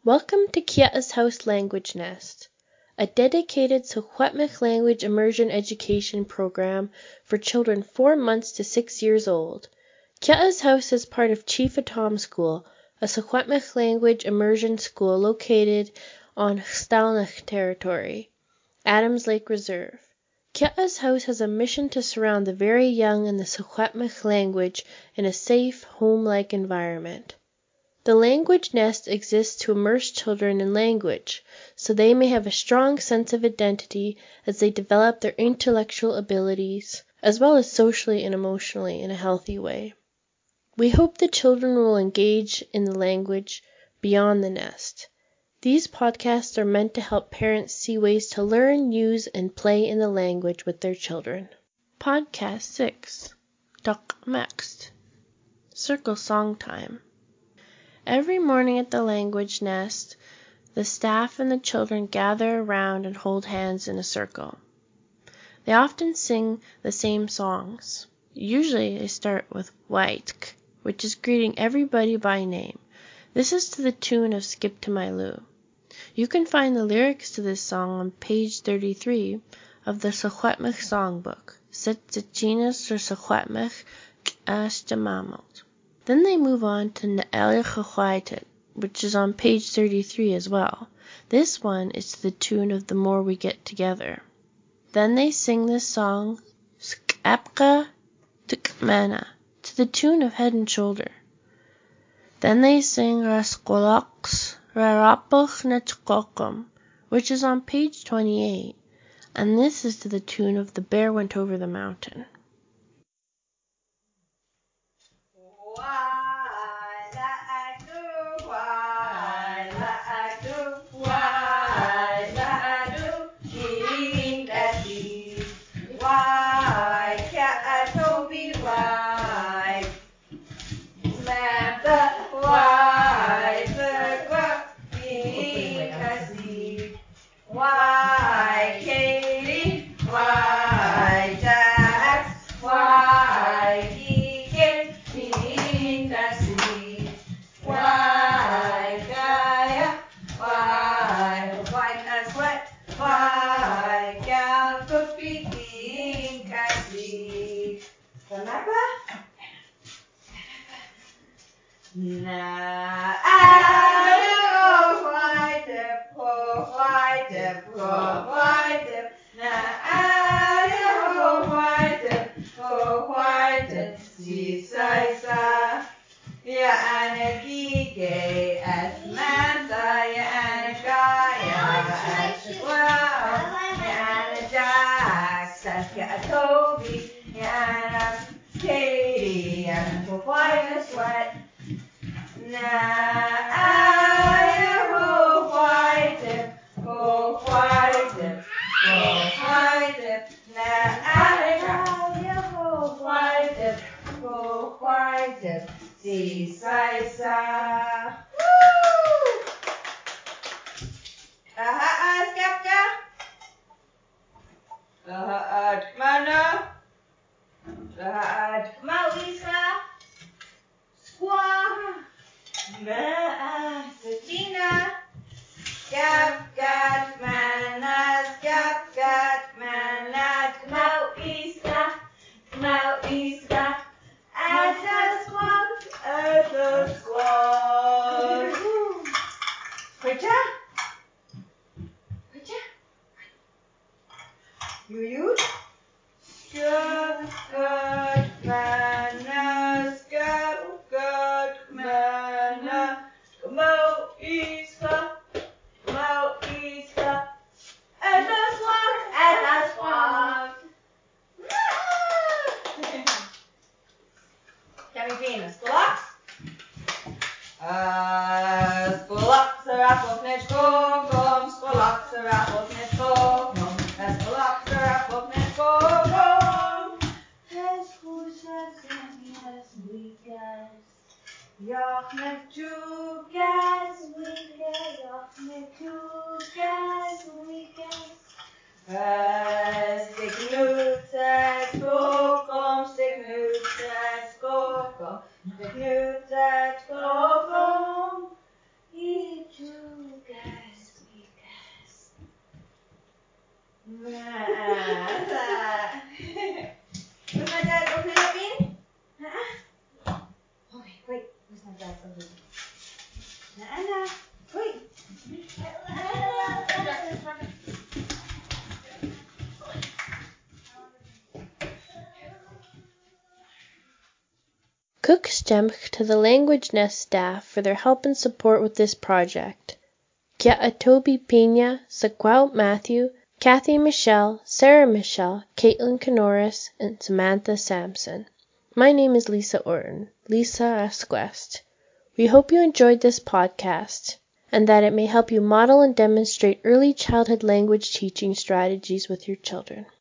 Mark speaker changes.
Speaker 1: Welcome to Kia'a's House Language Nest, a dedicated Secwepemc language immersion education program for children 4 months to 6 years old. Kia'a's House is part of Chief Atom School, a Secwepemc language immersion school located on Stalnach territory, Adams Lake Reserve. Kia'a's House has a mission to surround the very young in the Secwepemc language in a safe, home-like environment. The Language Nest exists to immerse children in language, so they may have a strong sense of identity as they develop their intellectual abilities, as well as socially and emotionally in a healthy way. We hope the children will engage in the language beyond the nest. These podcasts are meant to help parents see ways to learn, use, and play in the language with their children. Podcast 6. Mext. Circle Song Time. Every morning at the Language Nest, the staff and the children gather around and hold hands in a circle. They often sing the same songs. Usually they start with Waitk, which is greeting everybody by name. This is to the tune of Skip to My Lou. You can find the lyrics to this song on page 33 of the Secwepemc Songbook, Setzichinas or Secwepemc Ashtamamot. Then they move on to Na'el Chachwaitit, which is on page 33 as well. This one is to the tune of The More We Get Together. Then they sing this song, Skapka Tukmana, to the tune of Head and Shoulder. Then they sing Raskolaks Rarapuch Netskokum, which is on page 28, and this is to the tune of The Bear Went Over the Mountain.
Speaker 2: Why, Katie? Why, Jax? Why, Deacon? Being the sea? Why, Gaia? Why, white as wet? Why, gal could be being Cassie? Kenapa? Nah, ja eine Gige, es Manta, ja eine Gaia, es Wow, ja eine Jax, es Toby, ja eine Katie, and white as wet. Now I go white dip, go white dip, go white dip. Now I go white dip, go white dip. See, sa. Woo! Skapka. Mana. Mauisa. Squaw. Satina, Skapgat Manas, Skapgat Manas, Mau Iska, at the squad. Preacher? You? Skapgat Manas, Skapgat Manas. Mau Iska, at the swamp. Can we be in the skolaks? Skolaks are apples, nechkokom, skolaks are apples, nechkokom, skolaks are apples, nechkokom. Yes, who says yes, we guess. Jag med tugas, we guess. Stick nuts at skokom, stick nuts at skokom, stick nuts at skokom. Eat you. Anna, uy.
Speaker 1: Cook's Gemch to the Language Nest staff for their help and support with this project. Kia a Toby Pena, Sequout Matthew, Kathy Michelle, Sarah Michelle, Caitlin Canoris, and Samantha Sampson. My name is Lisa Orton, Lisa Asquest. We hope you enjoyed this podcast and that it may help you model and demonstrate early childhood language teaching strategies with your children.